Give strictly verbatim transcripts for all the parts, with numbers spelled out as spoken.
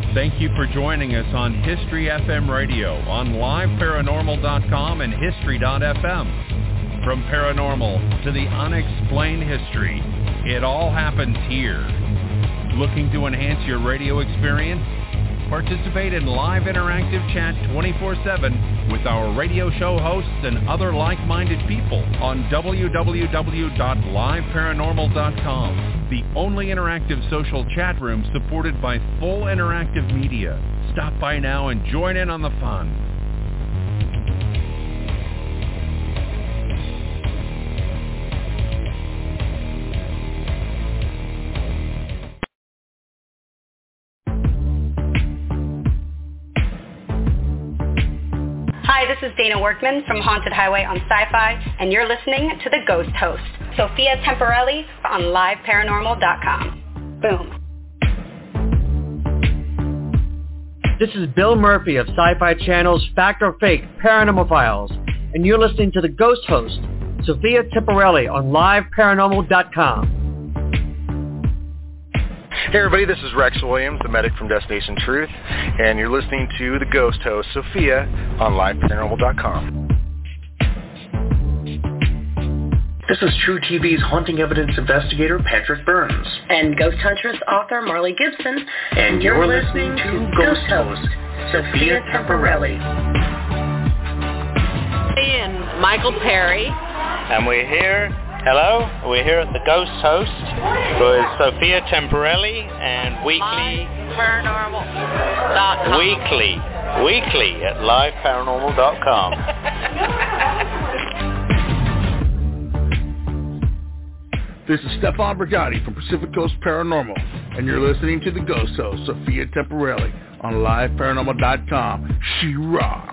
Thank you for joining us on History F M Radio on live paranormal dot com and history dot f m. From paranormal to the unexplained history, it all happens here. Looking to enhance your radio experience? Participate in live interactive chat twenty-four seven with our radio show hosts and other like-minded people on w w w dot live paranormal dot com, the only interactive social chat room supported by full interactive media. Stop by now and join in on the fun. Hi, this is Dana Workman from Haunted Highway on Sci-Fi, and you're listening to The Ghost Host, Sophia Temporelli on live paranormal dot com. Boom. This is Bill Murphy of Sci-Fi Channel's Fact or Fake Paranormal Files, and you're listening to The Ghost Host, Sophia Temporelli on live paranormal dot com. Hey everybody, this is Rex Williams, the medic from Destination Truth, and you're listening to The Ghost Host, Sophia, on live paranormal dot com. This is True T V's haunting evidence investigator, Patrick Burns. And Ghost Huntress author, Marley Gibson. And you're, you're listening, listening to Ghost Host, Sophia Temporelli. And Michael Perry. And we're here. Hello, we're here at the Ghost Host with Sophia Temporelli and weekly paranormal dot com. Weekly, weekly at live paranormal dot com. This is Stefan Brigatti from Pacific Coast Paranormal, and you're listening to the Ghost Host, Sophia Temporelli, on live paranormal dot com. She rocks.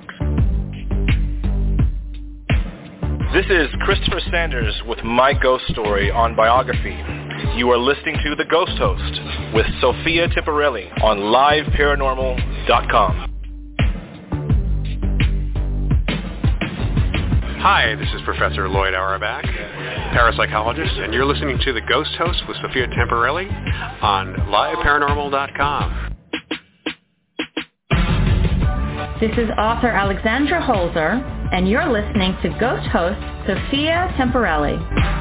This is Christopher Sanders with My Ghost Story on Biography. You are listening to The Ghost Host with Sophia Temporelli on live paranormal dot com. Hi, this is Professor Lloyd Auerbach, parapsychologist, and you're listening to The Ghost Host with Sophia Temporelli on live paranormal dot com. This is author Alexandra Holzer, and you're listening to Ghost Host Sophia Temporelli.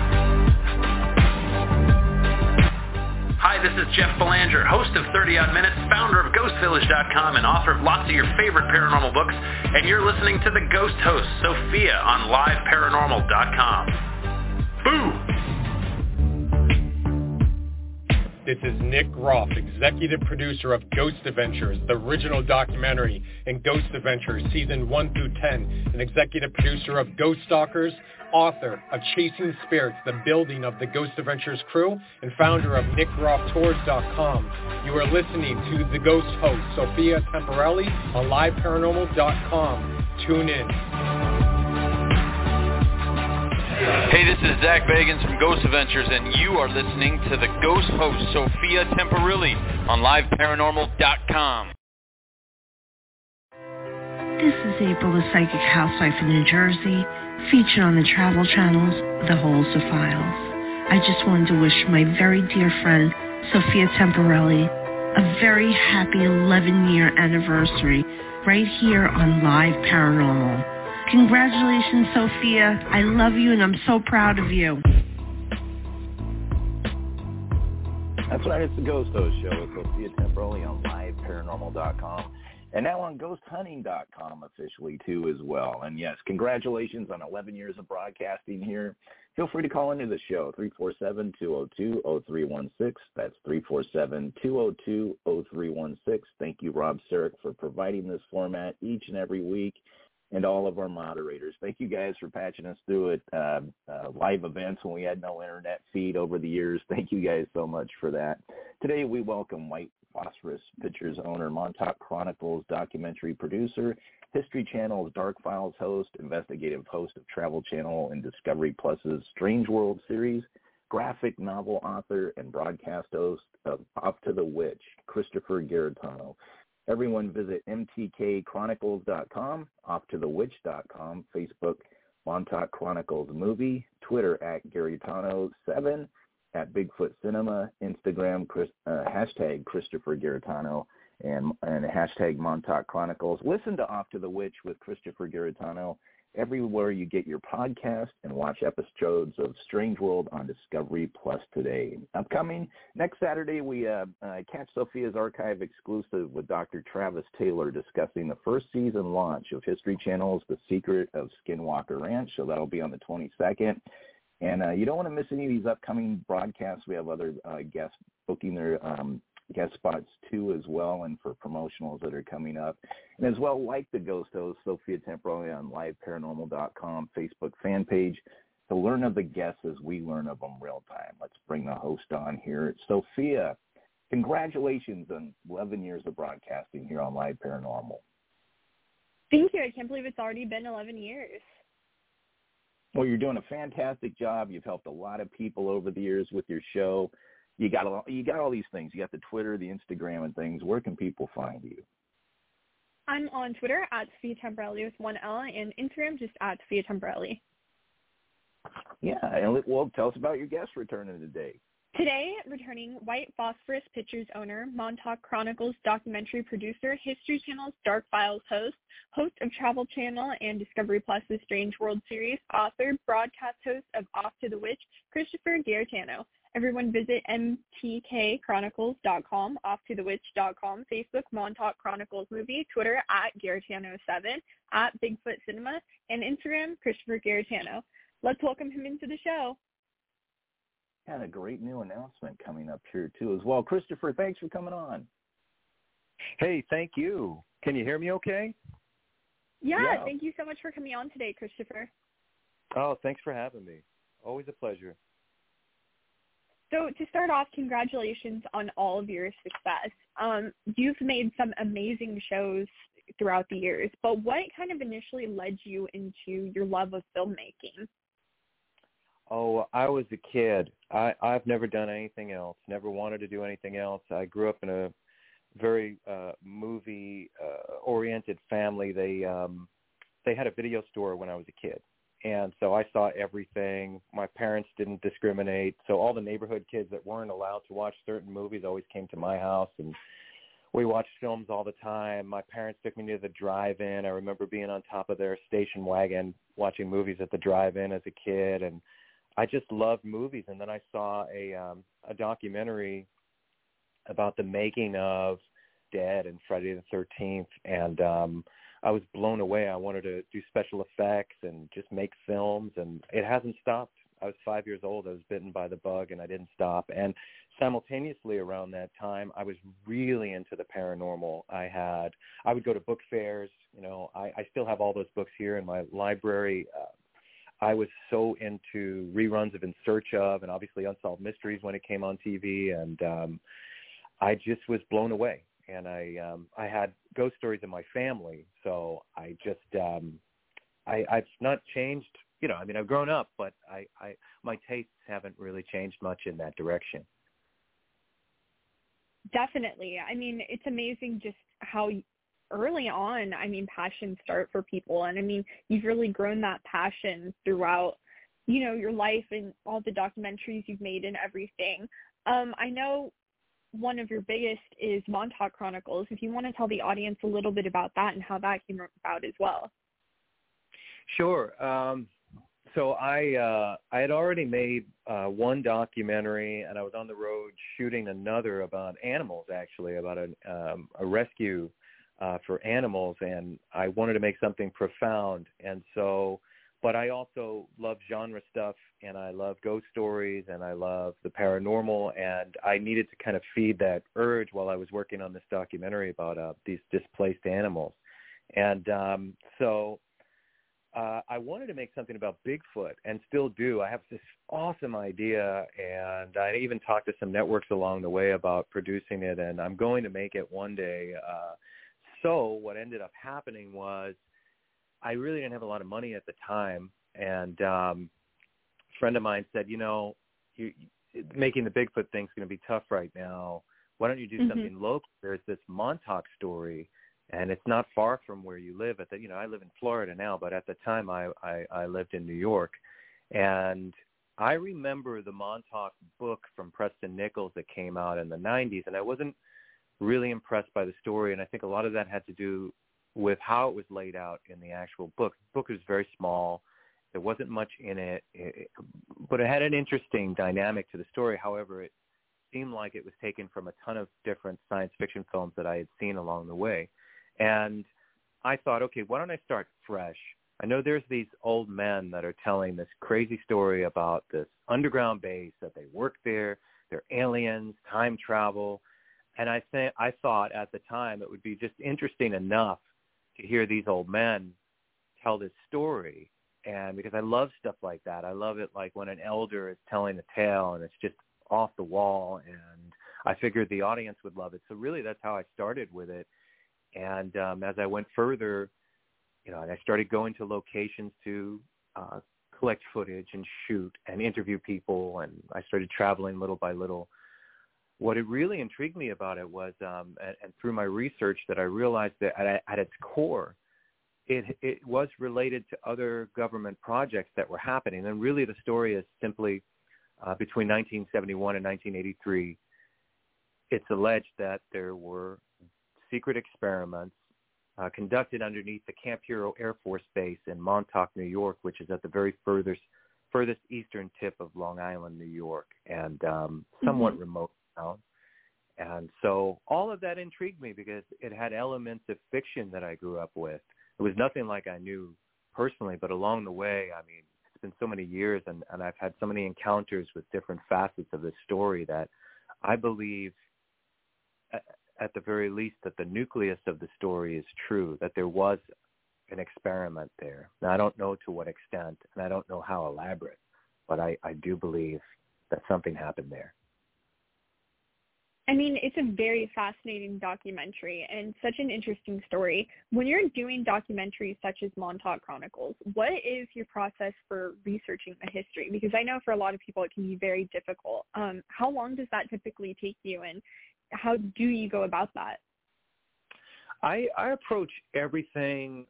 Hi, this is Jeff Belanger, host of thirty odd minutes, founder of ghost village dot com, and author of lots of your favorite paranormal books, and you're listening to The Ghost Host Sophia on live paranormal dot com. Boo! This is Nick Groff, executive producer of Ghost Adventures, the original documentary, and Ghost Adventures Season one through ten, and executive producer of Ghost Stalkers, author of Chasing Spirits, the building of the Ghost Adventures crew, and founder of nick groff tours dot com. You are listening to The Ghost Host, Sophia Temporelli, on live paranormal dot com. Tune in. Hey, this is Zach Bagans from Ghost Adventures, and you are listening to The Ghost Host, Sophia Temporelli, on live paranormal dot com. This is April, the Psychic Housewife in New Jersey, featured on the Travel Channel's The Holzer Files. I just wanted to wish my very dear friend, Sophia Temporelli, a very happy eleven-year anniversary right here on Live Paranormal. Congratulations, Sophia. I love you, and I'm so proud of you. That's right. It's the Ghost Host Show with Sophia Temporelli on live paranormal dot com. And now on ghost hunting dot com officially, too, as well. And, yes, congratulations on eleven years of broadcasting here. Feel free to call into the show, three four seven, two oh two, oh three one six. That's three four seven, two oh two, oh three one six. Thank you, Rob Sarek, for providing this format each and every week. And all of our moderators. Thank you guys for patching us through it. Uh, uh, live events when we had no internet feed over the years. Thank you guys so much for that. Today we welcome White Phosphorus Pictures owner, Montauk Chronicles documentary producer, History Channel's Dark Files host, investigative host of Travel Channel and Discovery Plus's Strange World series, graphic novel author and broadcast host of Off to the Witch, Christopher Garetano. Everyone visit m t k chronicles dot com, off to the witch dot com, Facebook, Montauk Chronicles Movie, Twitter at Garetano seven, at Bigfoot Cinema, Instagram, Chris, uh, hashtag Christopher Garetano, and, and hashtag Montauk Chronicles. Listen to Off to the Witch with Christopher Garetano everywhere you get your podcast, and watch episodes of Strange World on Discovery Plus today. Upcoming next Saturday, we uh, uh, catch Sophia's Archive exclusive with Doctor Travis Taylor discussing the first season launch of History Channel's The Secret of Skinwalker Ranch. So that'll be on the twenty-second. And uh, you don't want to miss any of these upcoming broadcasts. We have other uh, guests booking their um, guest spots too as well, and for promotionals that are coming up. And as well, like the Ghost Host, Sophia Temperelli on live paranormal dot com Facebook fan page to learn of the guests as we learn of them real time. Let's bring the host on here. Sophia, congratulations on eleven years of broadcasting here on Live Paranormal. Thank you. I can't believe it's already been eleven years. Well, you're doing a fantastic job. You've helped a lot of people over the years with your show. You got a, you got all these things. You got the Twitter, the Instagram, and things. Where can people find you? I'm on Twitter at Sophia Temperelli with one L, and Instagram just at Sophia Temperelli. Yeah, and well, tell us about your guest returning today. Today, returning White Phosphorus Pictures owner, Montauk Chronicles documentary producer, History Channel's Dark Files host, host of Travel Channel and Discovery Plus's Strange World series, author, broadcast host of Off to the Witch, Christopher Garetano. Everyone visit M T K chronicles dot com, off to the witch dot com, Facebook, Montauk Chronicles Movie, Twitter, at Garetano seven, at Bigfoot Cinema, and Instagram, Christopher Garetano. Let's welcome him into the show. And a great new announcement coming up here, too, as well. Christopher, thanks for coming on. Hey, thank you. Can you hear me okay? Yeah, Yeah. Thank you so much for coming on today, Christopher. Oh, thanks for having me. Always a pleasure. So to start off, congratulations on all of your success. Um, you've made some amazing shows throughout the years, but what kind of initially led you into your love of filmmaking? Oh, I was a kid. I, I've never done anything else, never wanted to do anything else. I grew up in a very uh, movie-oriented uh, family. They um, they had a video store when I was a kid. And so I saw everything. My parents didn't discriminate. So all the neighborhood kids that weren't allowed to watch certain movies always came to my house, and we watched films all the time. My parents took me to the drive-in. I remember being on top of their station wagon watching movies at the drive-in as a kid, and I just loved movies. And then I saw a um, a documentary about the making of Dead and Friday the thirteenth, and um, I was blown away. I wanted to do special effects and just make films, and it hasn't stopped. I was five years old. I was bitten by the bug, and I didn't stop. And simultaneously around that time, I was really into the paranormal. I had, I would go to book fairs. You know, I, I still have all those books here in my library. Uh, I was so into reruns of In Search Of, and obviously Unsolved Mysteries when it came on T V, and um, I just was blown away. And I um, I had ghost stories in my family, so I just um, I, I've not changed. You know, I mean, I've grown up, but I, I my tastes haven't really changed much in that direction. Definitely. I mean, it's amazing just how early on, I mean, passions start for people. And I mean, you've really grown that passion throughout, you know, your life and all the documentaries you've made and everything. Um, I know one of your biggest is Montauk Chronicles. If you want to tell the audience a little bit about that and how that came about as well. Sure. Um, so I uh, I had already made uh, one documentary, and I was on the road shooting another about animals, actually, about a, um, a rescue uh, for animals, and I wanted to make something profound. And so, but I also love genre stuff, and I love ghost stories, and I love the paranormal, and I needed to kind of feed that urge while I was working on this documentary about uh, these displaced animals. And um, so uh, I wanted to make something about Bigfoot, and still do. I have this awesome idea, and I even talked to some networks along the way about producing it, and I'm going to make it one day. Uh, so what ended up happening was I really didn't have a lot of money at the time, and um, a friend of mine said, you know, you, making the Bigfoot thing's going to be tough right now. Why don't you do mm-hmm. something local? There's this Montauk story, and it's not far from where you live. At the, you know, I live in Florida now, but at the time I, I, I lived in New York, and I remember the Montauk book from Preston Nichols that came out in the nineties, and I wasn't really impressed by the story, and I think a lot of that had to do with how it was laid out in the actual book. The book was very small. There wasn't much in it, it, but it had an interesting dynamic to the story. However, it seemed like it was taken from a ton of different science fiction films that I had seen along the way. And I thought, okay, why don't I start fresh? I know there's these old men that are telling this crazy story about this underground base, that they work there, they're aliens, time travel. And I think I thought at the time it would be just interesting enough to hear these old men tell this story. And because I love stuff like that. I love it like when an elder is telling a tale and it's just off the wall, and I figured the audience would love it. So really that's how I started with it. And um, as I went further, you know, and I started going to locations to uh, collect footage and shoot and interview people, and I started traveling little by little. What it really intrigued me about it was, um, and, and through my research, that I realized that at, at its core, it, it was related to other government projects that were happening. And really the story is simply uh, between nineteen seventy-one and nineteen eighty-three, it's alleged that there were secret experiments uh, conducted underneath the Camp Hero Air Force Base in Montauk, New York, which is at the very furthest, furthest eastern tip of Long Island, New York, and um, somewhat mm-hmm. remote. And so all of that intrigued me because it had elements of fiction that I grew up with. It was nothing like I knew personally, but along the way, I mean, it's been so many years, and, and I've had so many encounters with different facets of this story that I believe, at, at the very least, that the nucleus of the story is true, that there was an experiment there. Now, I don't know to what extent, and I don't know how elaborate, but I, I do believe that something happened there. I mean, it's a very fascinating documentary and such an interesting story. When you're doing documentaries such as Montauk Chronicles, what is your process for researching the history? Because I know for a lot of people it can be very difficult. Um, how long does that typically take you, and how do you go about that? I, I approach everything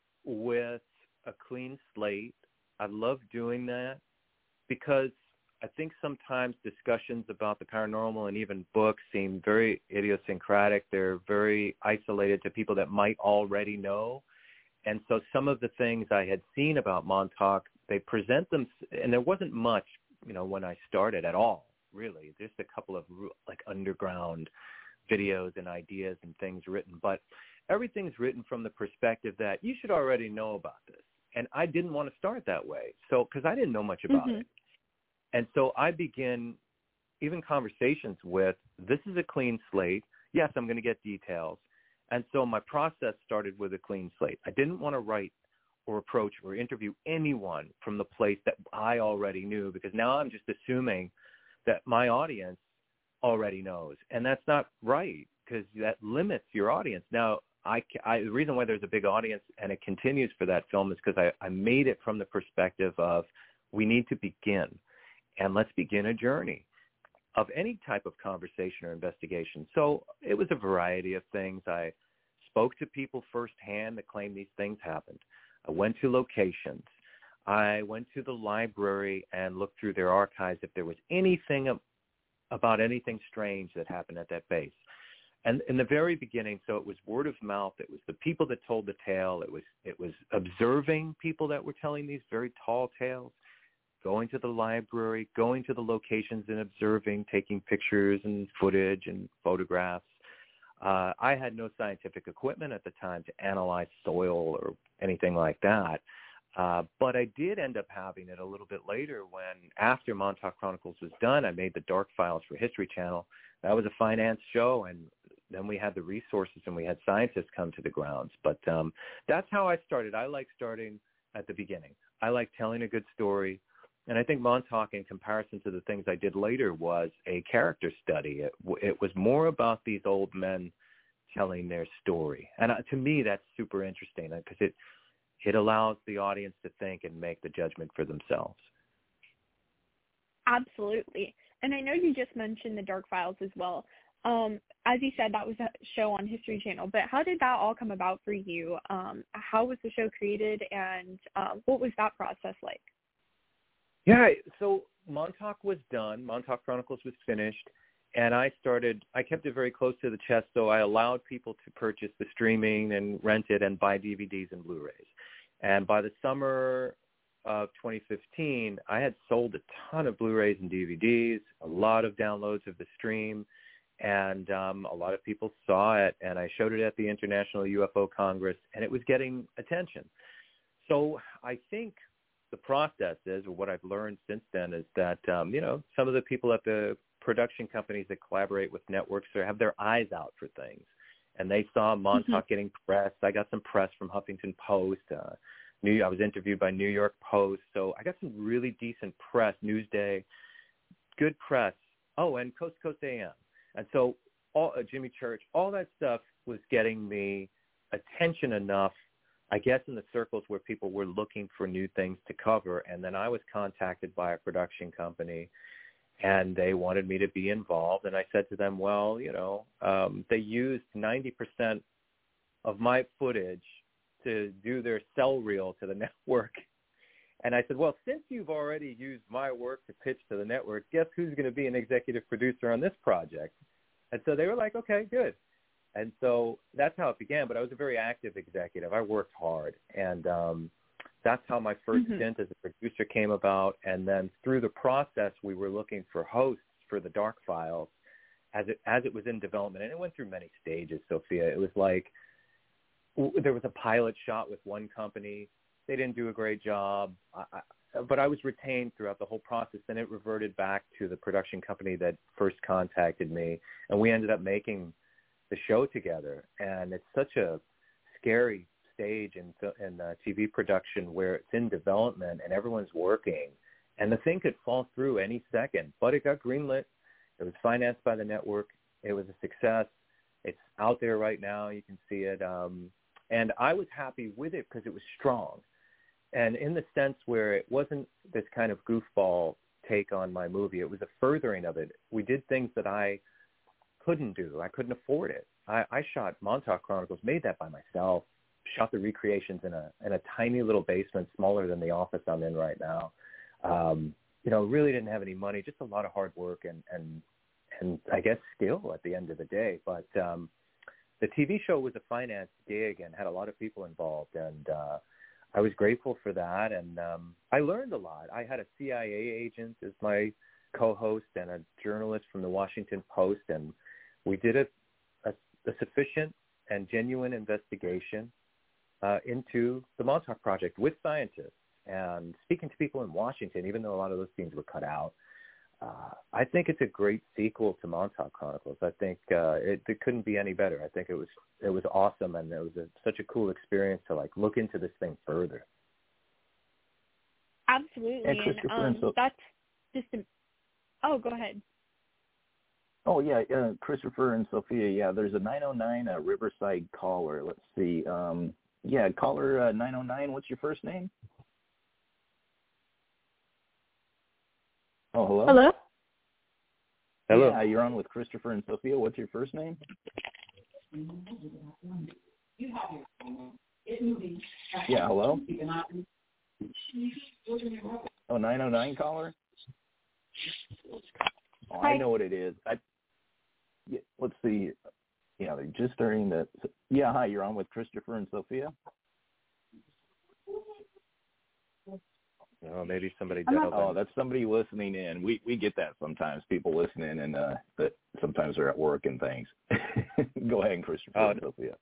with a clean slate. I love doing that because I think sometimes discussions about the paranormal and even books seem very idiosyncratic. They're very isolated to people that might already know. And so some of the things I had seen about Montauk, they present them, and there wasn't much, you know, when I started at all, really. Just a couple of like underground videos and ideas and things written. But everything's written from the perspective that you should already know about this. And I didn't want to start that way. So, because I didn't know much about mm-hmm. it. And so I begin even conversations with, this is a clean slate. Yes, I'm going to get details. And so my process started with a clean slate. I didn't want to write or approach or interview anyone from the place that I already knew, because now I'm just assuming that my audience already knows. And that's not right, because that limits your audience. Now, I, I, the reason why there's a big audience and it continues for that film is because I, I made it from the perspective of we need to begin. And let's begin a journey of any type of conversation or investigation. So it was a variety of things. I spoke to people firsthand that claimed these things happened. I went to locations. I went to the library and looked through their archives if there was anything about anything strange that happened at that base. And in the very beginning, so it was word of mouth. It was the people that told the tale. It was it was observing people that were telling these very tall tales. Going to the library, going to the locations and observing, taking pictures and footage and photographs. Uh, I had no scientific equipment at the time to analyze soil or anything like that. Uh, but I did end up having it a little bit later when, after Montauk Chronicles was done, I made the Dark Files for History Channel. That was a finance show, and then we had the resources and we had scientists come to the grounds. But um, that's how I started. I like starting at the beginning. I like telling a good story. And I think Montauk, in comparison to the things I did later, was a character study. It, it was more about these old men telling their story. And uh, to me, that's super interesting because it, it allows the audience to think and make the judgment for themselves. Absolutely. And I know you just mentioned the Dark Files as well. Um, as you said, that was a show on History Channel. But how did that all come about for you? Um, how was the show created, and uh, what was that process like? Yeah, so Montauk was done. Montauk Chronicles was finished, and I started, I kept it very close to the chest, so I allowed people to purchase the streaming and rent it and buy D V Ds and Blu-rays. And by the summer of twenty fifteen, I had sold a ton of Blu-rays and D V Ds, a lot of downloads of the stream, and um, a lot of people saw it, and I showed it at the International U F O Congress, and it was getting attention. So I think the process is, or what I've learned since then, is that, um, you know, some of the people at the production companies that collaborate with networks or have their eyes out for things. And they saw Montauk mm-hmm. getting press. I got some press from Huffington Post. Uh, New, I was interviewed by New York Post. So I got some really decent press, Newsday, good press. Oh, and Coast to Coast A M. And so all, uh, Jimmy Church, all that stuff was getting me attention enough, I guess, in the circles where people were looking for new things to cover. And then I was contacted by a production company, and they wanted me to be involved. And I said to them, well, you know, um, they used ninety percent of my footage to do their cell reel to the network. And I said, well, since you've already used my work to pitch to the network, guess who's going to be an executive producer on this project? And so they were like, okay, good. And so that's how it began. But I was a very active executive. I worked hard. And um, that's how my first mm-hmm. stint as a producer came about. And then through the process, we were looking for hosts for the Dark Files as it, as it was in development. And it went through many stages, Sophia. It was like w- there was a pilot shot with one company. They didn't do a great job. I, I, but I was retained throughout the whole process. Then it reverted back to the production company that first contacted me. And we ended up making the show together, and it's such a scary stage in, in uh, T V production where it's in development and everyone's working, and the thing could fall through any second. But it got greenlit. It was financed by the network. It was a success. It's out there right now. You can see it, um, and I was happy with it because it was strong, and in the sense where it wasn't this kind of goofball take on my movie. It was a furthering of it. We did things that I couldn't do. I couldn't afford it. I, I shot Montauk Chronicles, made that by myself, shot the recreations in a in a tiny little basement smaller than the office I'm in right now. Um, you know, really didn't have any money, just a lot of hard work and, and, and I guess skill at the end of the day. But um, the T V show was a financed gig and had a lot of people involved, and uh, I was grateful for that. And um, I learned a lot. I had a C I A agent as my co-host and a journalist from the Washington Post, and we did a, a, a sufficient and genuine investigation uh, into the Montauk Project with scientists and speaking to people in Washington, even though a lot of those scenes were cut out. Uh, I think it's a great sequel to Montauk Chronicles. I think uh, it, it couldn't be any better. I think it was it was awesome, and it was a, such a cool experience to like look into this thing further. Absolutely, and, and um, so- that's just a, oh, go ahead. Oh, yeah, uh, Christopher and Sophia, yeah, there's a nine oh nine uh, Riverside caller. Let's see. Um, yeah, caller uh, nine oh nine, what's your first name? Oh, hello? Hello? Hello. Yeah, you're on with Christopher and Sophia. What's your first name? Yeah, hello? Oh, nine oh nine caller? Oh, I know what it is. I, yeah, let's see. Yeah, they're just starting to. Yeah, hi. You're on with Christopher and Sophia. Oh, maybe somebody. Oh, that's somebody listening in. We we get that sometimes. People listening and uh, that sometimes they're at work and things. Go ahead, Christopher oh, and Sophia.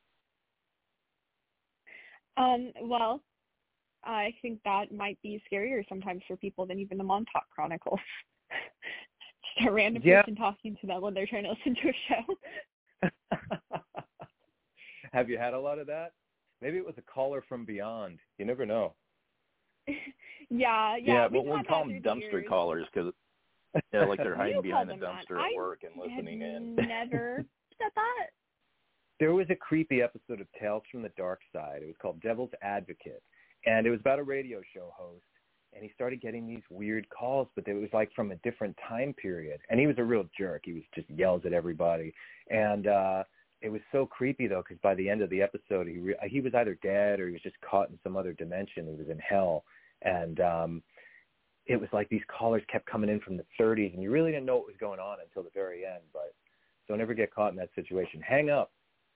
Um. Well, I think that might be scarier sometimes for people than even the Montauk Chronicles. Just a random yeah. person talking to them when they're trying to listen to a show. Have you had a lot of that? Maybe it was a caller from beyond. You never know. yeah, yeah. Yeah, but we call them dumpster years. callers because yeah, like they're hiding behind the dumpster that. at work and listening in. Never said that. There was a creepy episode of Tales from the Dark Side. It was called Devil's Advocate, and it was about a radio show host. And he started getting these weird calls, but it was like from a different time period. And he was a real jerk. He was just yells at everybody. And uh, it was so creepy, though, because by the end of the episode, he re- he was either dead or he was just caught in some other dimension. He was in hell. And um, it was like these callers kept coming in from the thirties, and you really didn't know what was going on until the very end. But don't ever get caught in that situation. Hang up.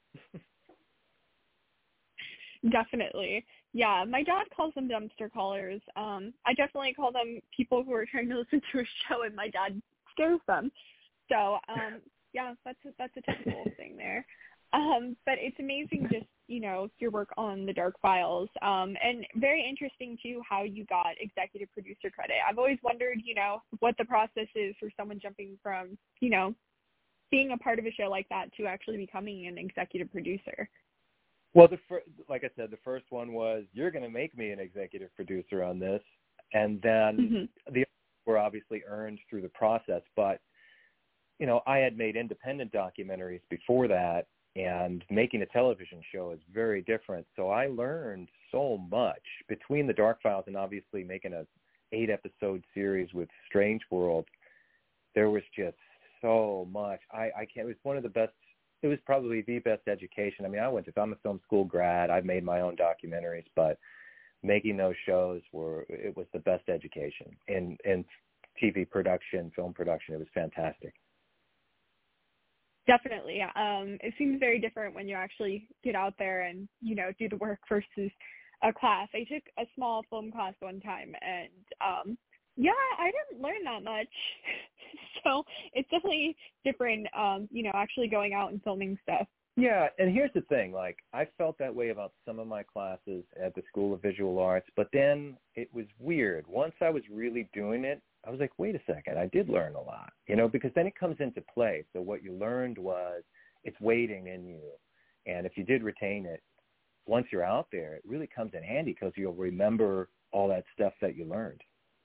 Definitely. Yeah, my dad calls them dumpster callers. Um, I definitely call them people who are trying to listen to a show, and my dad scares them. So, um, yeah, that's a, that's a typical thing there. Um, but it's amazing just, you know, your work on the Dark Files, um, and very interesting, too, how you got executive producer credit. I've always wondered, you know, what the process is for someone jumping from, you know, being a part of a show like that to actually becoming an executive producer. Well, the fir- like I said, the first one was, you're going to make me an executive producer on this. And then mm-hmm. the others were obviously earned through the process. But, you know, I had made independent documentaries before that, and making a television show is very different. So I learned so much between the Dark Files and obviously making a eight-episode series with Strange World. There was just so much. I, I can't. It was one of the best. It was probably the best education. I mean, I went to. I'm a film school grad. I've made my own documentaries, but making those shows were. It was the best education in in T V production, film production. It was fantastic. Definitely. Um, it seems very different when you actually get out there and, you know, do the work versus a class. I took a small film class one time, and um, yeah, I didn't learn that much. So it's definitely different, um, you know, actually going out and filming stuff. Yeah, and here's the thing. Like, I felt that way about some of my classes at the School of Visual Arts, but then it was weird. Once I was really doing it, I was like, wait a second, I did learn a lot, you know, because then it comes into play. So what you learned was it's waiting in you. And if you did retain it, once you're out there, it really comes in handy because you'll remember all that stuff that you learned.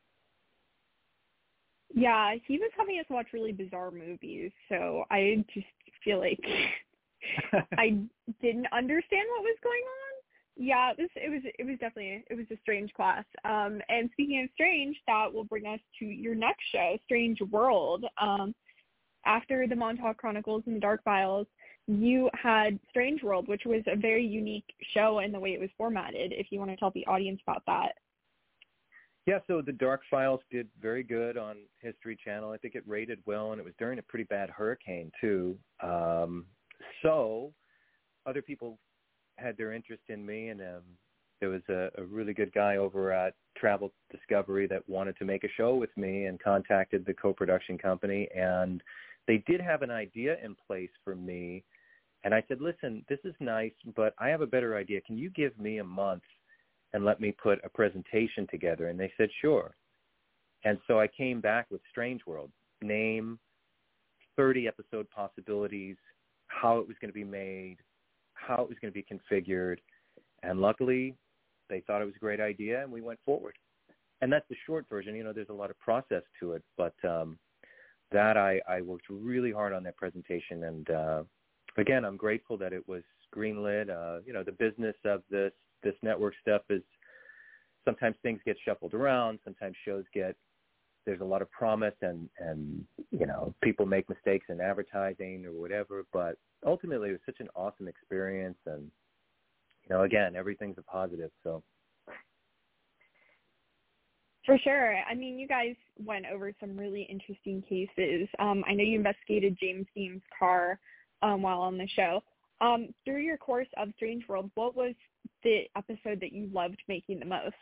Yeah, he was having us watch really bizarre movies. So I just feel like I didn't understand what was going on. Yeah, it was, it was it was definitely it was a strange class. Um, and speaking of strange, that will bring us to your next show, Strange World. Um, after the Montauk Chronicles and the Dark Files, you had Strange World, which was a very unique show in the way it was formatted. If you want to tell the audience about that. Yeah, so the Dark Files did very good on History Channel. I think it rated well, and it was during a pretty bad hurricane too. Um, so other people had their interest in me, and um, there was a, a really good guy over at Travel Discovery that wanted to make a show with me and contacted the co-production company, and they did have an idea in place for me, and I said, listen, this is nice, but I have a better idea. Can you give me a month and let me put a presentation together? And they said, sure. And so I came back with Strange World, name, thirty episode possibilities, how it was going to be made, how it was going to be configured, and luckily they thought it was a great idea, and we went forward. And that's the short version. You know, there's a lot of process to it, but um, that I, I worked really hard on that presentation, and uh, again, I'm grateful that it was greenlit. Uh, you know, the business of this this network stuff is sometimes things get shuffled around, sometimes shows get, there's a lot of promise, and, and you know, people make mistakes in advertising or whatever, but ultimately it was such an awesome experience, and, you know, again, everything's a positive, so. For sure. I mean, you guys went over some really interesting cases. Um, I know you investigated James Dean's car um, while on the show. Um, through your course of Strange World, what was the episode that you loved making the most?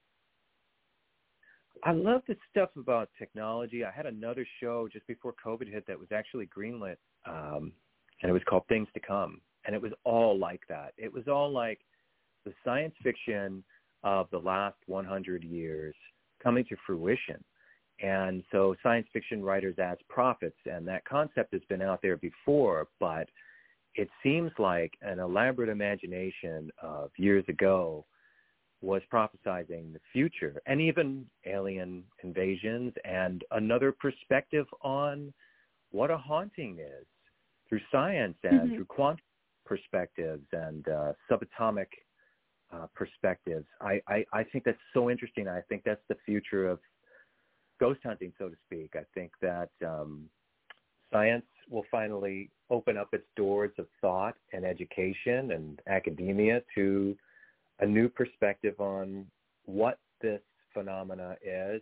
I love the stuff about technology. I had another show just before COVID hit that was actually greenlit, um, and it was called Things to Come, and it was all like that. It was all like the science fiction of the last one hundred years coming to fruition. And so science fiction writers as prophets, and that concept has been out there before, but it seems like an elaborate imagination of years ago was prophesizing the future, and even alien invasions, and another perspective on what a haunting is through science and mm-hmm. through quantum perspectives and uh, subatomic uh, perspectives. I, I, I think that's so interesting. I think that's the future of ghost hunting, so to speak. I think that um, science will finally open up its doors of thought and education and academia to a new perspective on what this phenomena is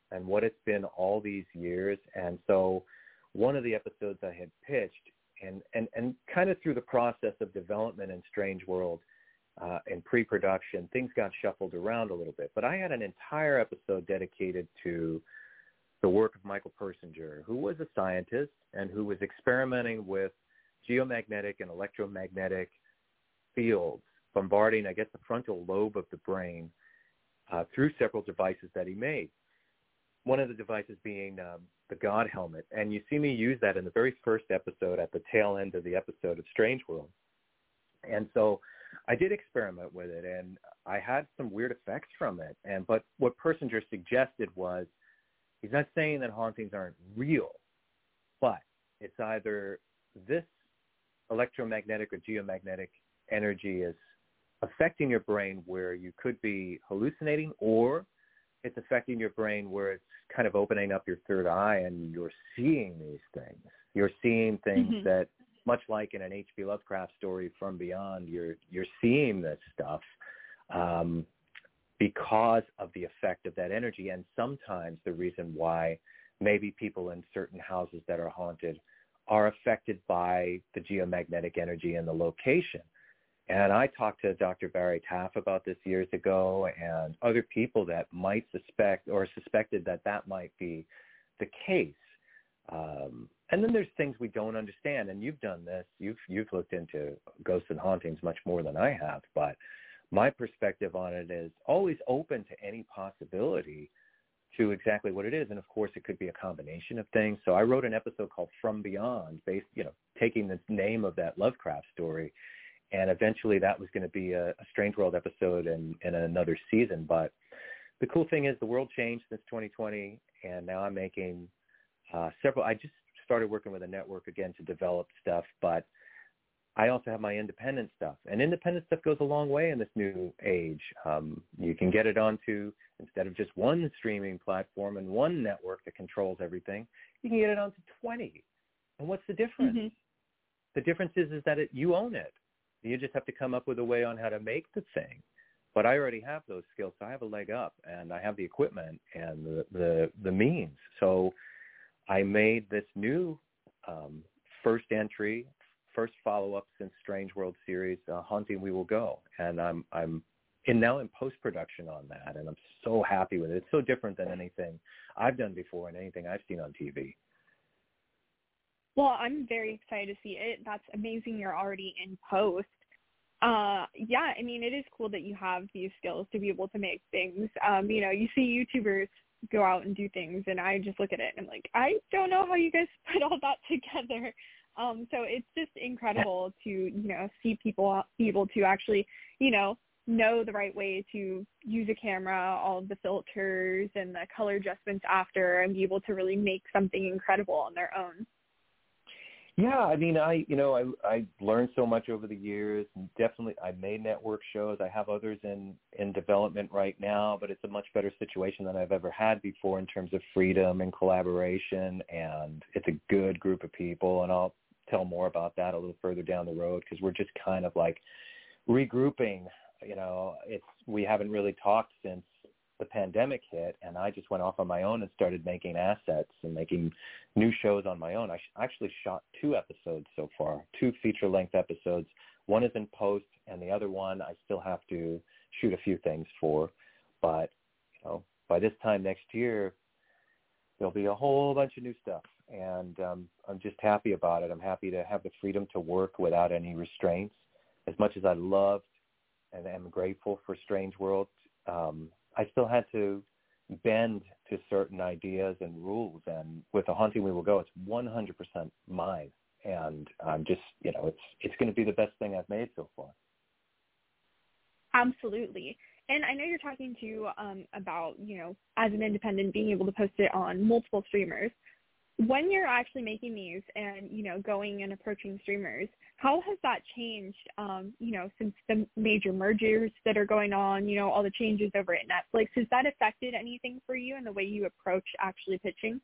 and what it's been all these years. And so one of the episodes I had pitched, and, and, and kind of through the process of development in Strange World uh, and pre-production, things got shuffled around a little bit. But I had an entire episode dedicated to the work of Michael Persinger, who was a scientist and who was experimenting with geomagnetic and electromagnetic fields, bombarding, I guess, the frontal lobe of the brain uh, through several devices that he made. One of the devices being um, the God helmet. And you see me use that in the very first episode at the tail end of the episode of Strange World. And so I did experiment with it, and I had some weird effects from it. And but what Persinger suggested was, he's not saying that hauntings aren't real, but it's either this electromagnetic or geomagnetic energy is affecting your brain where you could be hallucinating, or it's affecting your brain where it's kind of opening up your third eye and you're seeing these things. You're seeing things mm-hmm. that, much like in an H P Lovecraft story, From Beyond, you're you're seeing this stuff um, because of the effect of that energy. And sometimes the reason why maybe people in certain houses that are haunted are affected by the geomagnetic energy in the location. And I talked to Doctor Barry Taff about this years ago, and other people that might suspect or suspected that that might be the case. Um, and then there's things we don't understand. And you've done this. You've you've looked into ghosts and hauntings much more than I have. But my perspective on it is always open to any possibility to exactly what it is. And, of course, it could be a combination of things. So I wrote an episode called From Beyond, based, you know, taking the name of that Lovecraft story. And eventually that was going to be a, a Strange World episode in, in another season. But the cool thing is the world changed since twenty twenty, and now I'm making uh, several. I just started working with a network again to develop stuff, but I also have my independent stuff. And independent stuff goes a long way in this new age. Um, you can get it onto, instead of just one streaming platform and one network that controls everything, you can get it onto twenty. And what's the difference? Mm-hmm. The difference is, is that it, you own it. You just have to come up with a way on how to make the thing. But I already have those skills, so I have a leg up, and I have the equipment and the the, the means. So I made this new um, first entry, first follow-up since Strange World series, uh, Haunting We Will Go. And I'm I'm in now in post-production on that, and I'm so happy with it. It's so different than anything I've done before and anything I've seen on T V. Well, I'm very excited to see it. That's amazing you're already in post. Uh, yeah, I mean, it is cool that you have these skills to be able to make things. Um, you know, you see YouTubers go out and do things, and I just look at it and I'm like, I don't know how you guys put all that together. Um, so it's just incredible to, you know, see people be able to actually, you know, know the right way to use a camera, all of the filters and the color adjustments after, and be able to really make something incredible on their own. Yeah, I mean, I you know, I I learned so much over the years. And definitely, I made network shows. I have others in in development right now, but it's a much better situation than I've ever had before in terms of freedom and collaboration. And it's a good group of people, and I'll tell more about that a little further down the road because we're just kind of like regrouping. You know, it's we haven't really talked since the pandemic hit, and I just went off on my own and started making assets and making new shows on my own. I sh- actually shot two episodes so far, two feature-length episodes. One is in post, and the other one I still have to shoot a few things for. But, you know, by this time next year, there'll be a whole bunch of new stuff, and um, I'm just happy about it. I'm happy to have the freedom to work without any restraints. As much as I loved and am grateful for Strange World, um, I still had to bend to certain ideas and rules. And with The Haunting We Will Go, it's one hundred percent mine. And I'm just, you know, it's it's going to be the best thing I've made so far. Absolutely. And I know you're talking to um, about, you know, as an independent, being able to post it on multiple streamers. When you're actually making these and, you know, going and approaching streamers, how has that changed, um, you know, since the major mergers that are going on, you know, all the changes over at Netflix? Has that affected anything for you in the way you approach actually pitching?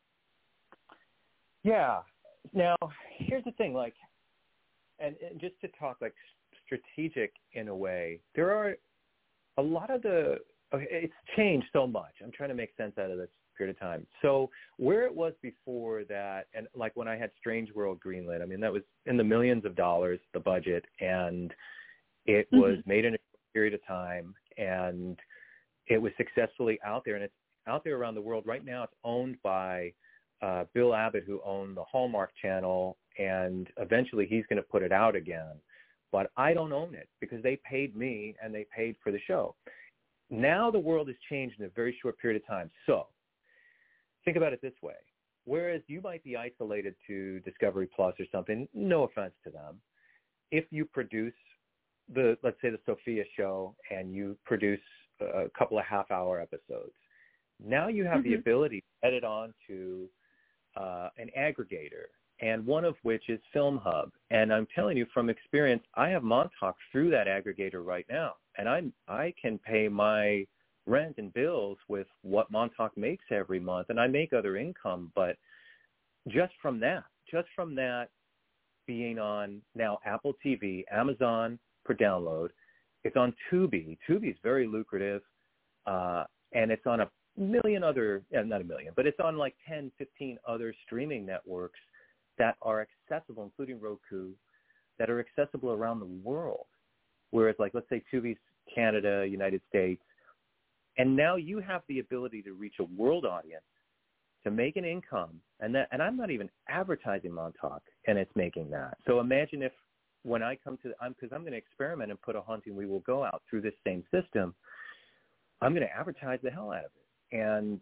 Yeah. Now, here's the thing, like, and, and just to talk, like, strategic in a way, there are a lot of the, okay, it's changed so much. I'm trying to make sense out of this period of time. So where it was before that, and like when I had Strange World greenlit, I mean, that was in the millions of dollars, the budget, and it mm-hmm. was made in a period of time, and it was successfully out there, and it's out there around the world. Right now it's owned by uh, Bill Abbott, who owned the Hallmark Channel, and eventually he's going to put it out again. But I don't own it because they paid me and they paid for the show. Now the world has changed in a very short period of time. So think about it this way. Whereas you might be isolated to Discovery Plus or something, no offense to them, if you produce the, let's say the Sophia show, and you produce a couple of half-hour episodes, now you have mm-hmm. the ability to edit on to uh, an aggregator, and one of which is Film Hub. And I'm telling you from experience, I have Montauk through that aggregator right now, and I I can pay my rent and bills with what Montauk makes every month, and I make other income, but just from that, just from that being on now Apple T V, Amazon per download, it's on Tubi. Tubi is very lucrative, uh, and it's on a million other, uh, not a million, but it's on like ten, fifteen other streaming networks that are accessible, including Roku, that are accessible around the world. Whereas, like, let's say Tubi's Canada, United States, and now you have the ability to reach a world audience, to make an income, and that, and I'm not even advertising Montauk, and it's making that. So imagine if when I come to, I'm because I'm going to experiment and put A Haunting We Will Go out through this same system, I'm going to advertise the hell out of it. And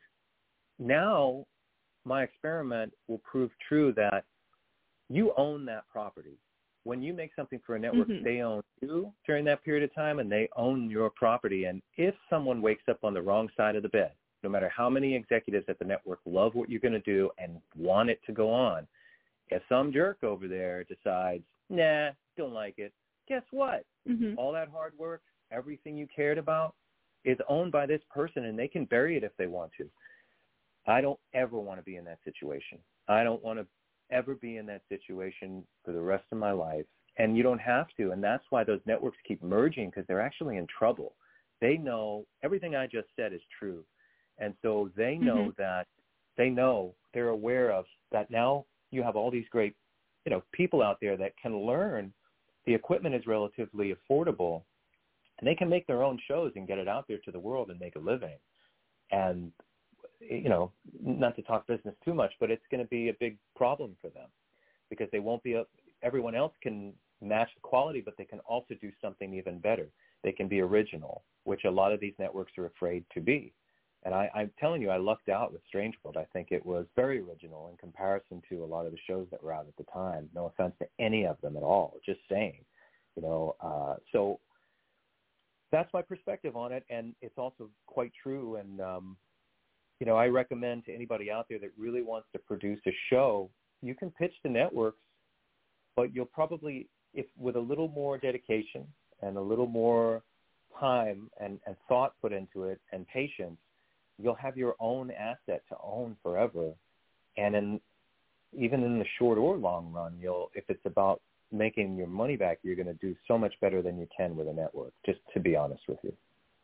now my experiment will prove true that you own that property. When you make something for a network, mm-hmm. they own you during that period of time, and they own your property. And if someone wakes up on the wrong side of the bed, no matter how many executives at the network love what you're going to do and want it to go on, if some jerk over there decides, nah, don't like it, guess what? Mm-hmm. All that hard work, everything you cared about is owned by this person, and they can bury it if they want to. I don't ever want to be in that situation. I don't want to ever be in that situation for the rest of my life, and you don't have to, and that's why those networks keep merging, because they're actually in trouble. They know everything I just said is true, and so they know mm-hmm. that they know, they're aware of that. Now you have all these great, you know, people out there that can learn. The equipment is relatively affordable, and they can make their own shows and get it out there to the world and make a living. And you know, not to talk business too much, but it's going to be a big problem for them because they won't be, a, everyone else can match the quality, but they can also do something even better. They can be original, which a lot of these networks are afraid to be. And I, I'm telling you, I lucked out with Strange World. I think it was very original in comparison to a lot of the shows that were out at the time. No offense to any of them at all, just saying, you know, uh, so that's my perspective on it. And it's also quite true. And, um, you know, I recommend to anybody out there that really wants to produce a show, you can pitch to networks, but you'll probably, if with a little more dedication and a little more time and, and thought put into it and patience, you'll have your own asset to own forever. And in, even in the short or long run, you'll, if it's about making your money back, you're going to do so much better than you can with a network, just to be honest with you.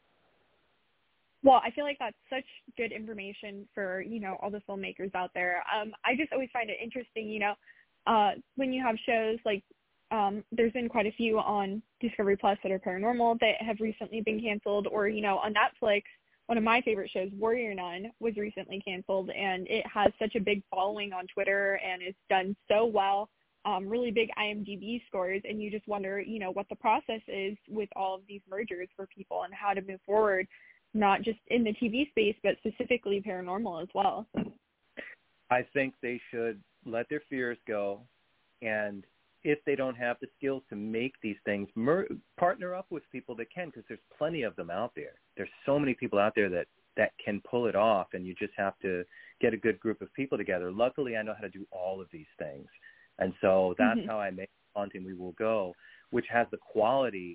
Well, I feel like that's such good information for, you know, all the filmmakers out there. Um, I just always find it interesting, you know, uh, when you have shows like um, there's been quite a few on Discovery Plus that are paranormal that have recently been canceled, or, you know, on Netflix, one of my favorite shows, Warrior Nun, was recently canceled, and it has such a big following on Twitter, and it's done so well, um, really big I M D B scores, and you just wonder, you know, what the process is with all of these mergers for people and how to move forward, not just in the T V space, but specifically paranormal as well. I think they should let their fears go, and if they don't have the skills to make these things, mer- partner up with people that can, because there's plenty of them out there. There's so many people out there that, that can pull it off, and you just have to get a good group of people together. Luckily, I know how to do all of these things, and so that's mm-hmm. how I make Haunting We Will Go, which has the quality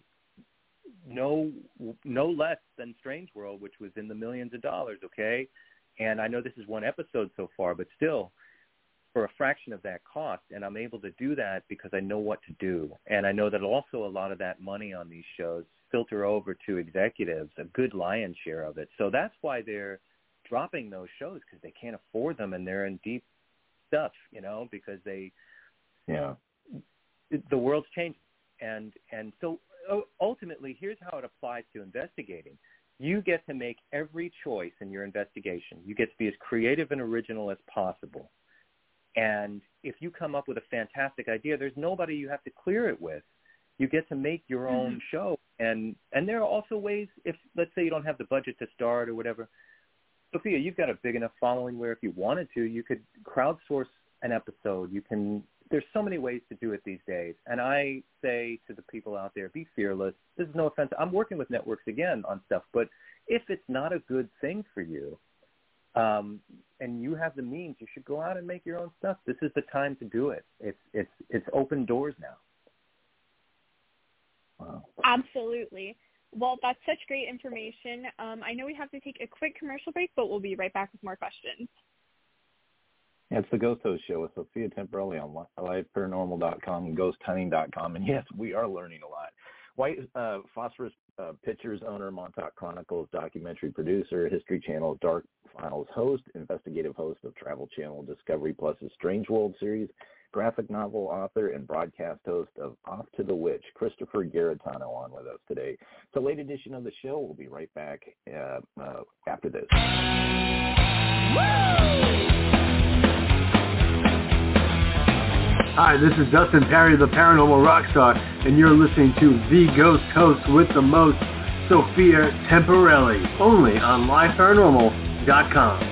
no no less than Strange World, which was in the millions of dollars, okay? And I know this is one episode so far, but still, for a fraction of that cost, and I'm able to do that because I know what to do. And I know that also a lot of that money on these shows filter over to executives, a good lion's share of it. So that's why they're dropping those shows because they can't afford them and they're in deep stuff, you know, because they, yeah, the world's changed. And, and so ultimately, here's how it applies to investigating. You get to make every choice in your investigation. You get to be as creative and original as possible. And if you come up with a fantastic idea, there's nobody you have to clear it with. You get to make your own mm-hmm. show. And and there are also ways, if let's say you don't have the budget to start or whatever, Sophia, you've got a big enough following where if you wanted to, you could crowdsource an episode. You can. There's so many ways to do it these days. And I say to the people out there, be fearless. This is no offense. I'm working with networks again on stuff, but if it's not a good thing for you, um, and you have the means, you should go out and make your own stuff. This is the time to do it. It's it's it's open doors now. Wow. Absolutely. Well, that's such great information. Um, I know we have to take a quick commercial break, but we'll be right back with more questions. Yeah, it's the Ghost Host Show with Sophia Temporelli on live paranormal dot com and ghost hunting dot com. And yes, we are learning a lot. White uh, Phosphorus uh, Pictures owner, Montauk Chronicles documentary producer, History Channel Dark Files host, investigative host of Travel Channel Discovery Plus's Strange World series, graphic novel author, and broadcast host of Off to the Witch, Christopher Garetano, on with us today. It's a late edition of the show. We'll be right back uh, uh, after this. Hi, this is Dustin Perry, the Paranormal Rockstar, and you're listening to The Ghost Host with the most, Sophia Temporelli, only on live paranormal dot com.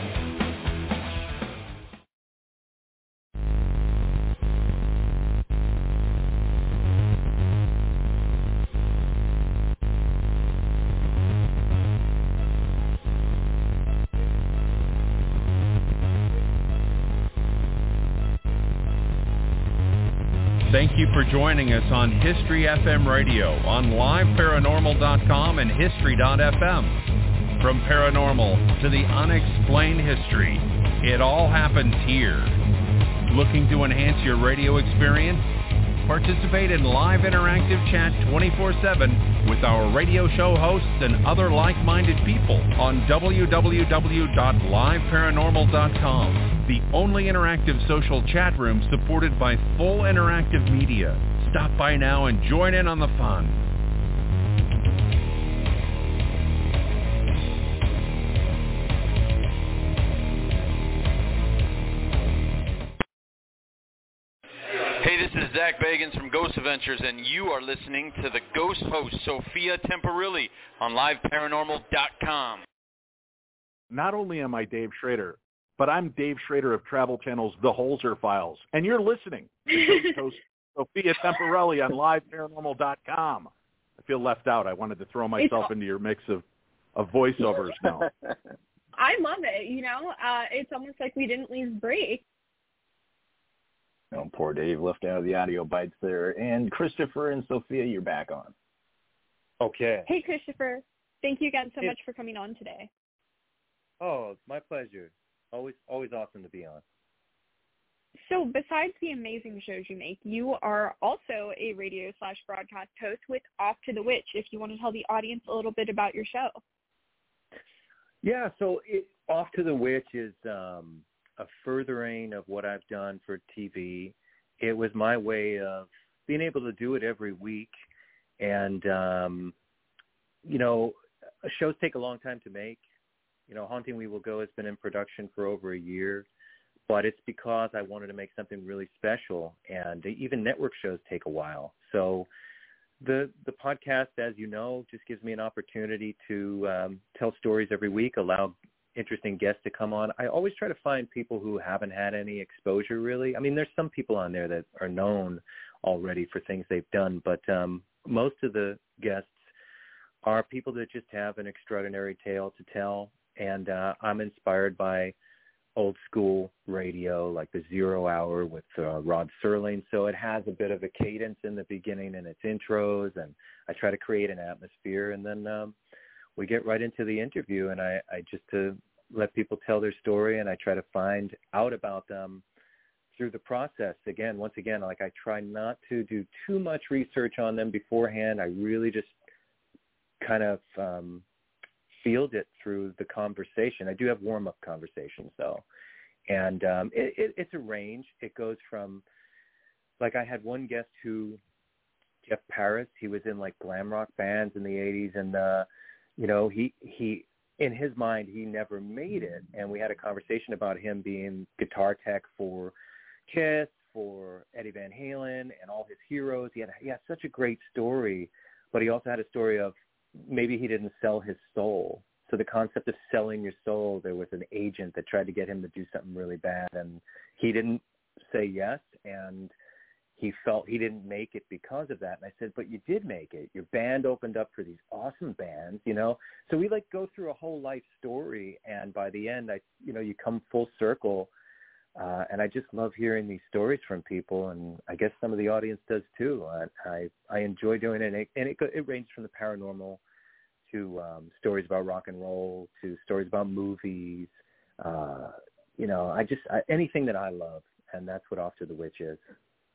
Thank you for joining us on History F M Radio on live paranormal dot com and history dot f m. From paranormal to the unexplained history, it all happens here. Looking to enhance your radio experience? Participate in live interactive chat twenty-four seven with our radio show hosts and other like-minded people on w w w dot live paranormal dot com, the only interactive social chat room supported by full interactive media. Stop by now and join in on the fun. Hey, this is Zach Bagans from Ghost Adventures, and you are listening to the Ghost Host, Sophia Temporelli, on live paranormal dot com. Not only am I Dave Schrader, but I'm Dave Schrader of Travel Channel's The Holzer Files, and you're listening to Ghost Host, Sophia Temporelli, on live paranormal dot com. I feel left out. I wanted to throw myself into your mix of, of voiceovers now. I love it. You know, uh, it's almost like we didn't leave break. Oh, poor Dave left out of the audio bites there. And Christopher and Sophia, you're back on. Okay. Hey, Christopher. Thank you again so hey. much for coming on today. Oh, it's my pleasure. Always, always awesome to be on. So besides the amazing shows you make, you are also a radio slash broadcast host with Off to the Witch, if you want to tell the audience a little bit about your show. Yeah, so it, Off to the Witch is um, a furthering of what I've done for T V. It was my way of being able to do it every week. And, um, you know, shows take a long time to make. You know, Haunting We Will Go has been in production for over a year. But it's because I wanted to make something really special, and even network shows take a while. So the the podcast, as you know, just gives me an opportunity to um, tell stories every week, allow interesting guests to come on. I always try to find people who haven't had any exposure, really. I mean, there's some people on there that are known already for things they've done, but um, most of the guests are people that just have an extraordinary tale to tell, and uh, I'm inspired by old school radio, like the Zero Hour with uh, Rod Serling. So it has a bit of a cadence in the beginning and its intros, and I try to create an atmosphere, and then um, we get right into the interview, and I, I just to let people tell their story, and I try to find out about them through the process. Again, once again, like I try not to do too much research on them beforehand. I really just kind of um, field it through the conversation. I do have warm-up conversations, though. And um, it, it, it's a range. It goes from, like I had one guest who, Jeff Paris, he was in like glam rock bands in the eighties. And, uh, you know, he, he, in his mind, he never made it. And we had a conversation about him being guitar tech for Kiss, for Eddie Van Halen, and all his heroes. He had, he had such a great story, but he also had a story of maybe he didn't sell his soul. So the concept of selling your soul, there was an agent that tried to get him to do something really bad, and he didn't say yes, and he felt he didn't make it because of that. And I said, but you did make it. Your band opened up for these awesome bands, you know. So we like go through a whole life story, and by the end, I, you know, you come full circle. Uh, and I just love hearing these stories from people, and I guess some of the audience does too. I I, I enjoy doing it, and it, and it, it ranges from the paranormal to um, stories about rock and roll, to stories about movies. Uh, you know, I just I, anything that I love, and that's what Off to the Witch is.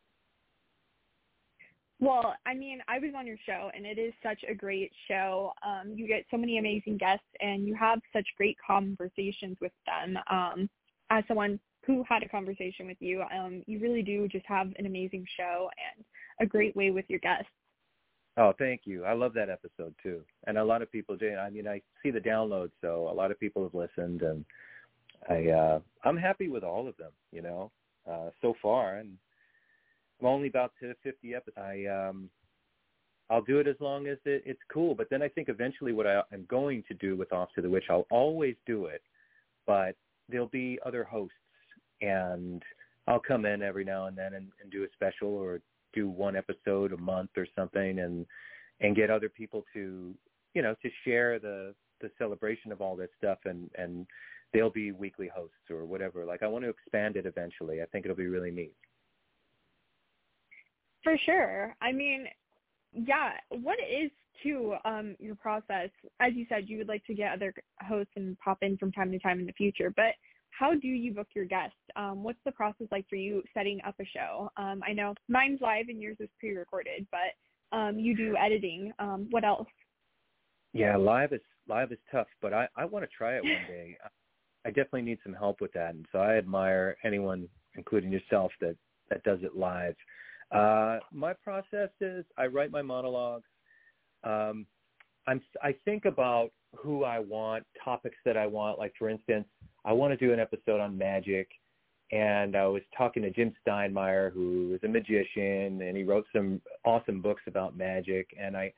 Well, I mean, I was on your show, and it is such a great show. Um, you get so many amazing guests, and you have such great conversations with them. Um, as someone who had a conversation with you, um, you really do just have an amazing show and a great way with your guests. Oh, thank you. I love that episode too. And a lot of people do. I mean, I see the downloads, so a lot of people have listened, and I, uh, I'm happy with all of them, you know, uh, so far. And I'm only about to fifty episodes. I, um, I'll do it as long as it, it's cool. But then I think eventually what I, I'm going to do with Off to the Witch, I'll always do it, but there'll be other hosts, and I'll come in every now and then and, and do a special or do one episode a month or something, and and get other people to, you know, to share the, the celebration of all this stuff, and, and they'll be weekly hosts or whatever. Like, I want to expand it eventually. I think it'll be really neat. For sure. I mean, yeah, what is, too, um, your process? As you said, you would like to get other hosts and pop in from time to time in the future, but how do you book your guests? Um, what's the process like for you setting up a show? Um, I know mine's live and yours is pre-recorded, but um, you do editing. Um, what else? Yeah, live is live is tough, but I, I want to try it one day. I definitely need some help with that, and so I admire anyone, including yourself, that, that does it live. Uh, my process is I write my monologues. Um, I'm, I think about who I want, topics that I want. Like, for instance, I want to do an episode on magic, and I was talking to Jim Steinmeier, who is a magician, and he wrote some awesome books about magic. And I,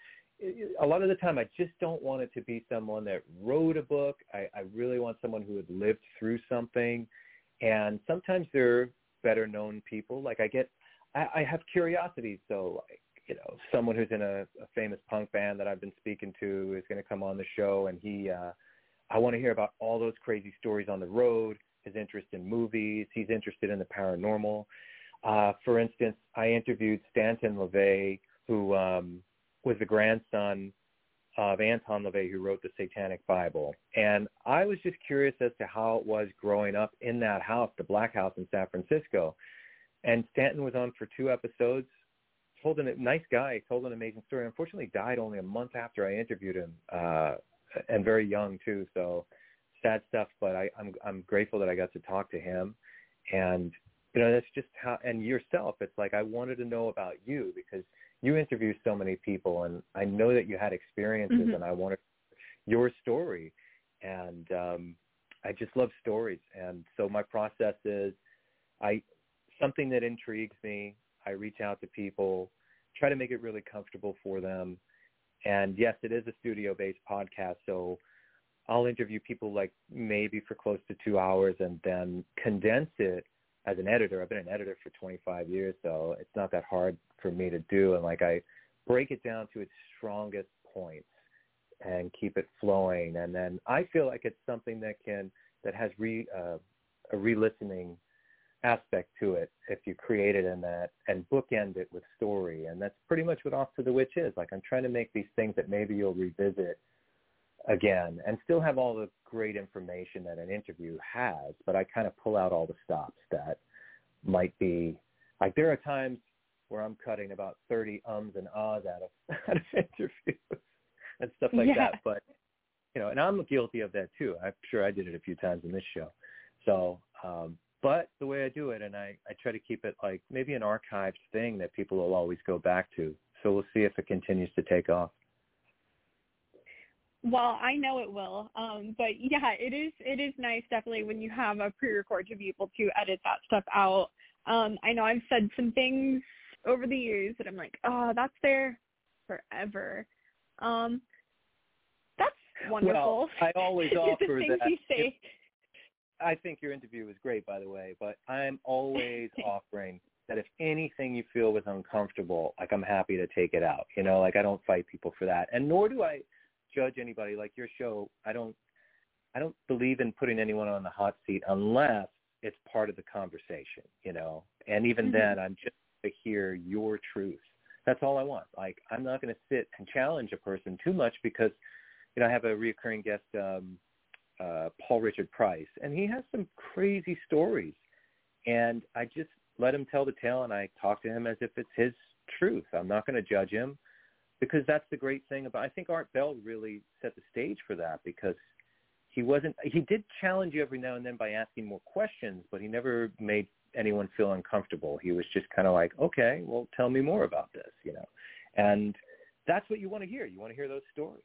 a lot of the time, I just don't want it to be someone that wrote a book. I, I really want someone who had lived through something. And sometimes they're better known people. Like, I get, I, I have curiosities. So, like, you know, someone who's in a, a famous punk band that I've been speaking to is going to come on the show, and he, uh, I want to hear about all those crazy stories on the road, his interest in movies. He's interested in the paranormal. Uh, for instance, I interviewed Stanton LaVey, who um, was the grandson of Anton LaVey, who wrote the Satanic Bible. And I was just curious as to how it was growing up in that house, the Black House in San Francisco. And Stanton was on for two episodes, told a nice guy, told an amazing story. Unfortunately, died only a month after I interviewed him. Uh, and very young too, so sad stuff, but I, I'm I'm grateful that I got to talk to him. And, you know, that's just how, and yourself, it's like I wanted to know about you because you interview so many people, and I know that you had experiences, mm-hmm. and I wanted your story. And um, I just love stories. And so my process is I something that intrigues me, I reach out to people, try to make it really comfortable for them. And yes, it is a studio-based podcast, so I'll interview people like maybe for close to two hours and then condense it as an editor. I've been an editor for twenty-five years, so it's not that hard for me to do. And like I break it down to its strongest points and keep it flowing. And then I feel like it's something that can that has re uh, a re-listening aspect to it if you create it in that and bookend it with story. And that's pretty much what Off to the Witch is. Like, I'm trying to make these things that maybe you'll revisit again and still have all the great information that an interview has, but I kind of pull out all the stops that might be, like, there are times where I'm cutting about thirty ums and ahs out of, out of interviews and stuff like yeah. that. But, you you know, and I'm guilty of that too. I'm sure I did it a few times in this show. So, um, but the way I do it, and I, I try to keep it like maybe an archived thing that people will always go back to. So we'll see if it continues to take off. Well, I know it will. Um, but yeah, it is it is nice definitely when you have a pre-record to be able to edit that stuff out. Um, I know I've said some things over the years that I'm like, oh, that's there forever. Um, that's wonderful. Well, I always offer the things that. You say. I think your interview was great, by the way, but I'm always offering that if anything you feel was uncomfortable, like I'm happy to take it out. You know, like I don't fight people for that. And nor do I judge anybody. Like your show, I don't I don't believe in putting anyone on the hot seat unless it's part of the conversation, you know. And even mm-hmm. then, I'm just to hear your truth. That's all I want. Like, I'm not going to sit and challenge a person too much because, you know, I have a reoccurring guest, um, uh, Paul Richard Price, and he has some crazy stories. And I just let him tell the tale, and I talk to him as if it's his truth. I'm not going to judge him because that's the great thing about, I think Art Bell really set the stage for that because he wasn't, he did challenge you every now and then by asking more questions, but he never made anyone feel uncomfortable. He was just kind of like, okay, well, tell me more about this, you know. And that's what you want to hear. You want to hear those stories.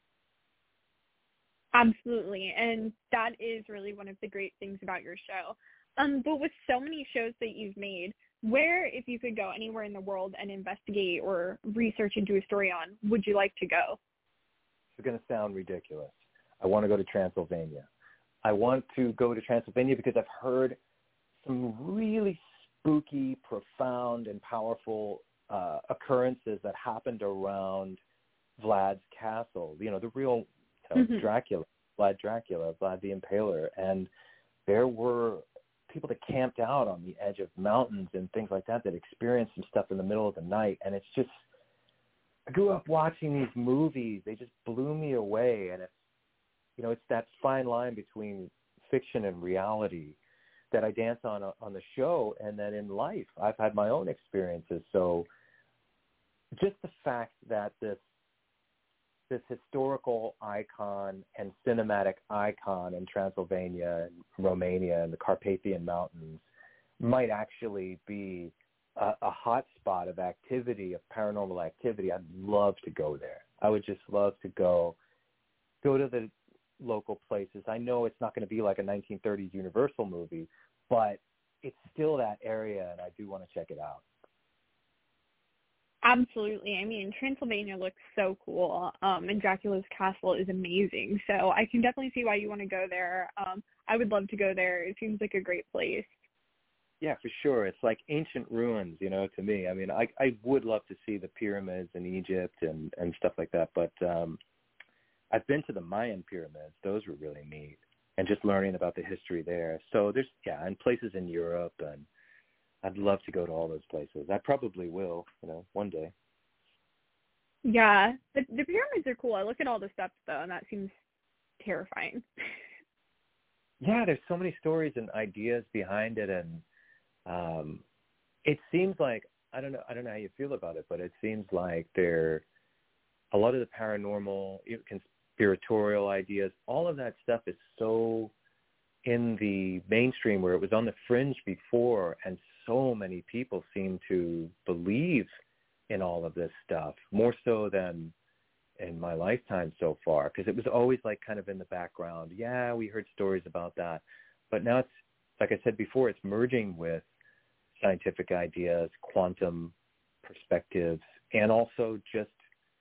Absolutely. And that is really one of the great things about your show. Um, but with so many shows that you've made, where, if you could go anywhere in the world and investigate or research into a story on, would you like to go? It's going to sound ridiculous. I want to go to Transylvania. I want to go to Transylvania because I've heard some really spooky, profound, and powerful uh, occurrences that happened around Vlad's castle. You know, the real you know, mm-hmm. Dracula, Vlad Dracula, Vlad the Impaler. And there were people that camped out on the edge of mountains and things like that that experienced some stuff in the middle of the night. And it's just, I grew up watching these movies. They just blew me away. And it's, you know, it's that fine line between fiction and reality that I dance on on the show, and then in life, I've had my own experiences. So just the fact that this this historical icon and cinematic icon in Transylvania and Romania and the Carpathian Mountains might actually be a, a hot spot of activity, of paranormal activity, I'd love to go there. I would just love to go go to the local places. I know it's not going to be like a nineteen thirties Universal movie, but it's still that area, and I do want to check it out. Absolutely. I mean, Transylvania looks so cool, um, and Dracula's castle is amazing. So I can definitely see why you want to go there. Um, I would love to go there. It seems like a great place. Yeah, for sure. It's like ancient ruins, you know, to me. I mean, I, I would love to see the pyramids in Egypt and, and stuff like that, but um, I've been to the Mayan pyramids. Those were really neat, and just learning about the history there. So there's, yeah, and places in Europe, and I'd love to go to all those places. I probably will, you know, one day. Yeah, the, the pyramids are cool. I look at all the steps, though, and that seems terrifying. Yeah, there's so many stories and ideas behind it, and um, it seems like, I don't know, I don't know how you feel about it, but it seems like there, a lot of the paranormal, conspiratorial ideas, all of that stuff is so in the mainstream where it was on the fringe before, and so many people seem to believe in all of this stuff, more so than in my lifetime so far, because it was always like kind of in the background. Yeah, we heard stories about that, but now it's, like I said before, it's merging with scientific ideas, quantum perspectives, and also just,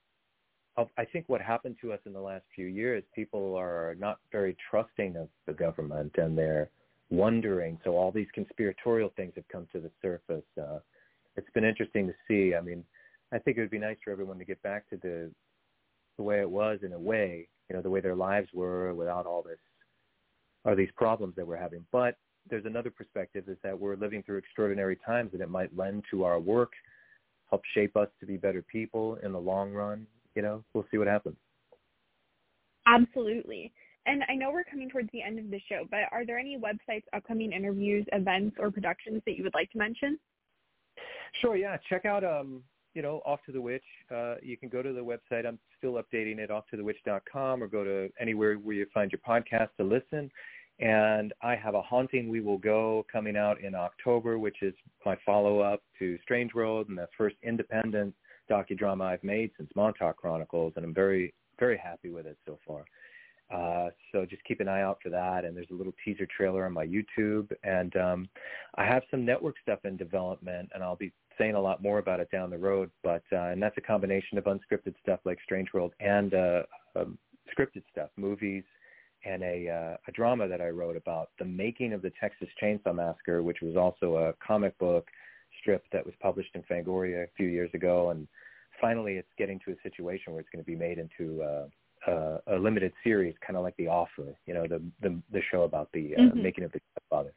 I think what happened to us in the last few years, people are not very trusting of the government, and they're wondering. So all these conspiratorial things have come to the surface. Uh, it's been interesting to see. I mean, I think it would be nice for everyone to get back to the the way it was, in a way, you know, the way their lives were without all this, or these problems that we're having. But there's another perspective, is that we're living through extraordinary times, and it might lend to our work, help shape us to be better people in the long run. You know, we'll see what happens. Absolutely. And I know we're coming towards the end of the show, but are there any websites, upcoming interviews, events, or productions that you would like to mention? Sure, yeah. Check out, um, you know, Off to the Witch. Uh, you can go to the website. I'm still updating it, off to the witch dot com, or go to anywhere where you find your podcast to listen. And I have a Haunting We Will Go coming out in October, which is my follow-up to Strange World and the first independent docudrama I've made since Montauk Chronicles, and I'm very, very happy with it so far. Uh, so just keep an eye out for that. And there's a little teaser trailer on my YouTube. And um, I have some network stuff in development, and I'll be saying a lot more about it down the road. But uh, and that's a combination of unscripted stuff like Strange World and uh, um, scripted stuff, movies, and a, uh, a drama that I wrote about the making of the Texas Chainsaw Massacre, which was also a comic book strip that was published in Fangoria a few years ago. And finally, it's getting to a situation where it's going to be made into uh, uh, a limited series, kind of like The Offer, you know, the the, the show about the uh, mm-hmm. making of the Godfather.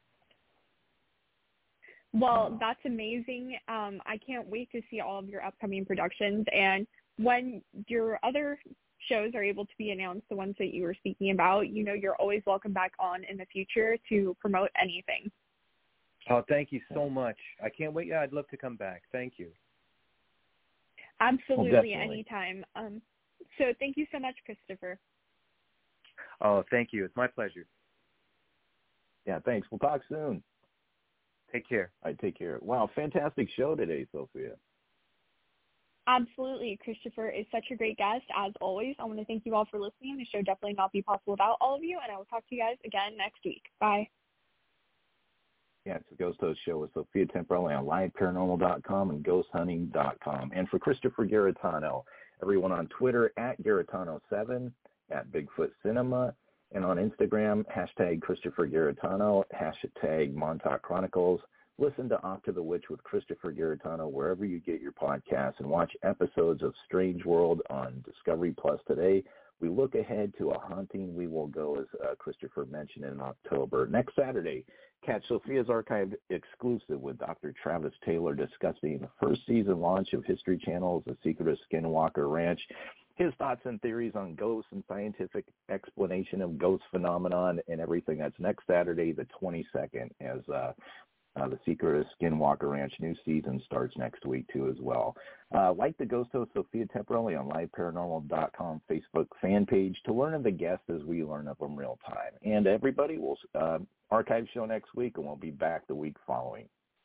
Well, that's amazing. Um, I can't wait to see all of your upcoming productions. And when your other shows are able to be announced, the ones that you were speaking about, you know, you're always welcome back on in the future to promote anything. Oh, thank you so much. I can't wait. Yeah, I'd love to come back. Thank you. Absolutely, well, anytime. Um, so thank you so much, Christopher. Oh, thank you. It's my pleasure. Yeah, thanks. We'll talk soon. Take care. All right, take care. Wow, fantastic show today, Sophia. Absolutely. Christopher is such a great guest, as always. I want to thank you all for listening. The show definitely not be possible without all of you, and I will talk to you guys again next week. Bye. Yeah, it's the Ghost Host Show with Sophia Temperelli on live paranormal dot com and ghost hunting dot com. And for Christopher Garetano, everyone on Twitter, at Garetano seven, at Bigfoot Cinema, and on Instagram, hashtag Christopher Garetano, hashtag Montauk Chronicles. Listen to Off to the Witch with Christopher Garetano wherever you get your podcasts, and watch episodes of Strange World on Discovery Plus today. We look ahead to a Haunting We Will Go, as uh, Christopher mentioned, in October. Next Saturday, catch Sophia's Archive exclusive with Doctor Travis Taylor discussing the first season launch of History Channel's The Secret of Skinwalker Ranch, his thoughts and theories on ghosts and scientific explanation of ghost phenomenon and everything. That's next Saturday, the twenty-second, as uh, Uh, the Secret of Skinwalker Ranch new season starts next week, too, as well. Uh, like the Ghost Host Sophia Temperelli on live paranormal dot com Facebook fan page to learn of the guests as we learn of them real time. And everybody, will uh, archive show next week, and we'll be back the week following.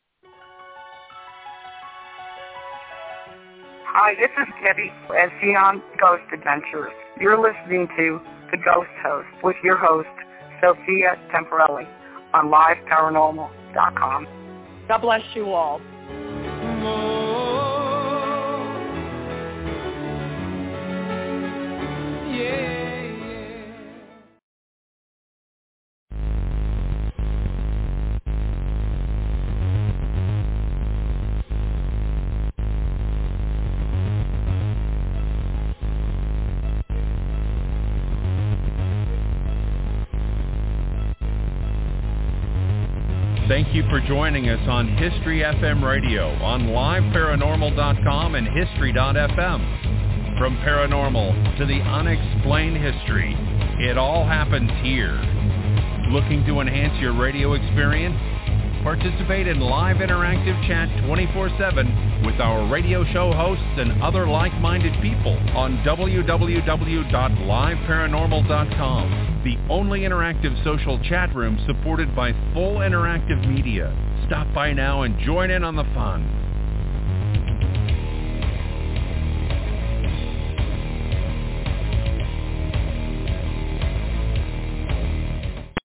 Hi, this is Debbie at Xenon Ghost Adventures. You're listening to The Ghost Host with your host, Sophia Temperelli, on live paranormal dot com. God bless you all. Thank you for joining us on History F M Radio on live paranormal dot com and history dot f m. From paranormal to the unexplained history, it all happens here. Looking to enhance your radio experience? Participate in live interactive chat twenty-four seven with our radio show hosts and other like-minded people on w w w dot live paranormal dot com, the only interactive social chat room supported by full interactive media. Stop by now and join in on the fun.